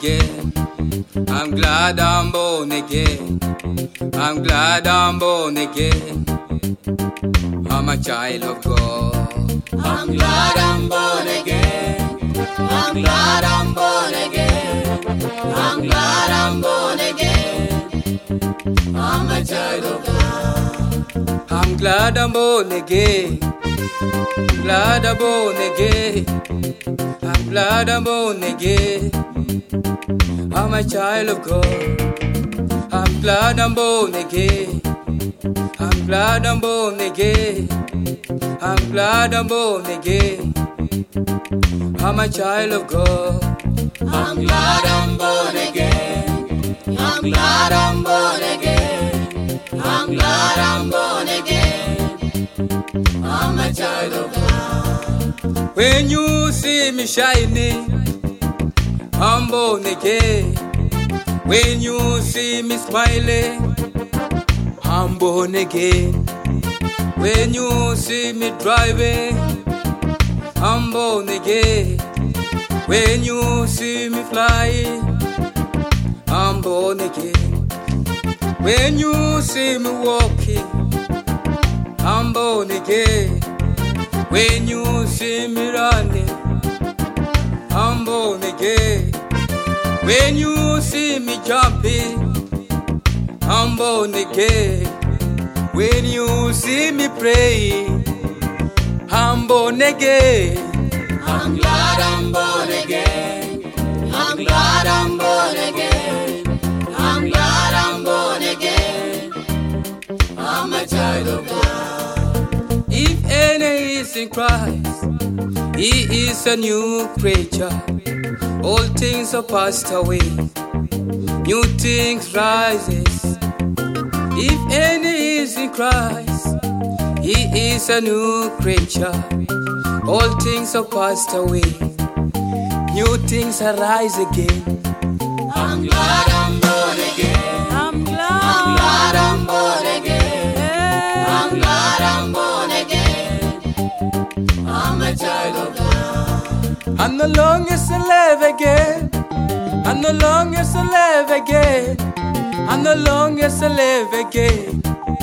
again. I'm glad I'm born again. I'm glad I'm born again. I'm a child of God. I'm glad I'm born again. I'm glad I'm born again. I'm glad I'm born again. I'm a child of God. I'm glad I'm born again. Glad I'm born again. I'm glad I'm born again. I'm a child of God. I'm glad I'm born again. I'm glad I'm born again. I'm glad I'm born again. I'm a child of God. I'm glad I'm born again. I'm glad I'm born again. I'm glad I'm born again. I'm a child of God. When you see me shining, I'm born again. When you see me smiling, I'm born again. When you see me driving, I'm born again. When you see me flying, I'm born again. When you see me walking, I'm born again. When you see me running, I'm born again. When you see me jumping, I'm born again. When you see me praying, I'm born again. I'm glad I'm born again. I'm glad I'm born again. I'm glad I'm born again. I'm a child of God. If any is in Christ, he is a new creature. All things are passed away, new things rises. If any is in Christ, he is a new creature. All things are passed away, new things arise again. I'm glad I'm born again. I'm I'm glad I'm born again. I'm glad I'm born again. I'm a child of God. I'm no longer slave again. I'm no longer slave again. I'm no longer slave again.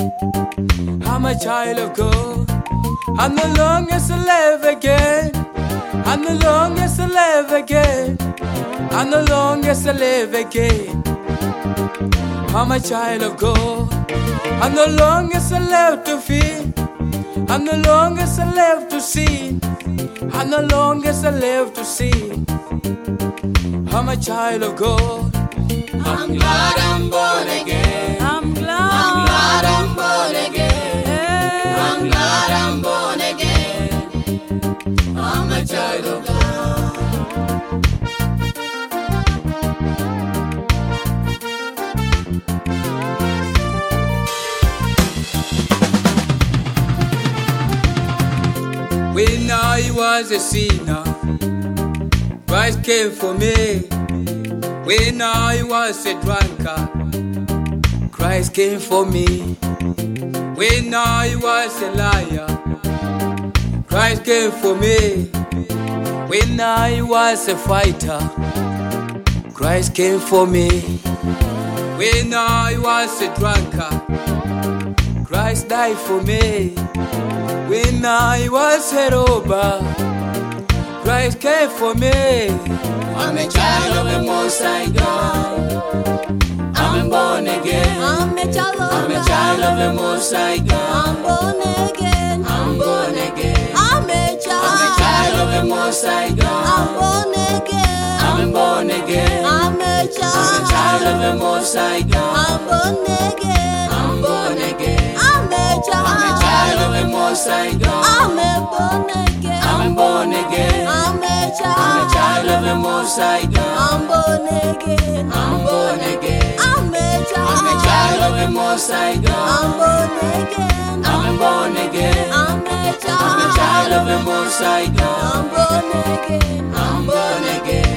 I'm a child of God. I'm no longer slave again. I'm no longer slave again. I'm no longer slave again. I'm a child of God. I'm no longer slave to fear. I'm no longer slave to sin. I'm no longer slave to sin. I'm a child of God. I'm glad I'm born again. I'm glad. I'm glad I'm born again. I'm glad I'm born again. I'm a child of God. When I was a sinner, Christ came for me. When I was a drunkard, Christ came for me. When I was a liar, Christ came for me. When I was a fighter, Christ came for me. When I was a drunkard, Christ died for me. When I was a robber, Christ came for me. I'm a child of the Most High God. I'm born again. I'm a child of I'm a child of the Most High God. I'm born again. I'm born again. I'm a child of the Most High God. I'm born again. I'm born again. I'm a child of the Most High God. I'm born again. I'm born again. I'm a child of the Most High God. I'm born again. I'm born again. I'm a child of the Most High God. I'm born again. I'm born again. I'm a child of the Most High God. I'm born again. I'm born again. I'm a child of the Most High God. I'm born again. I'm born again.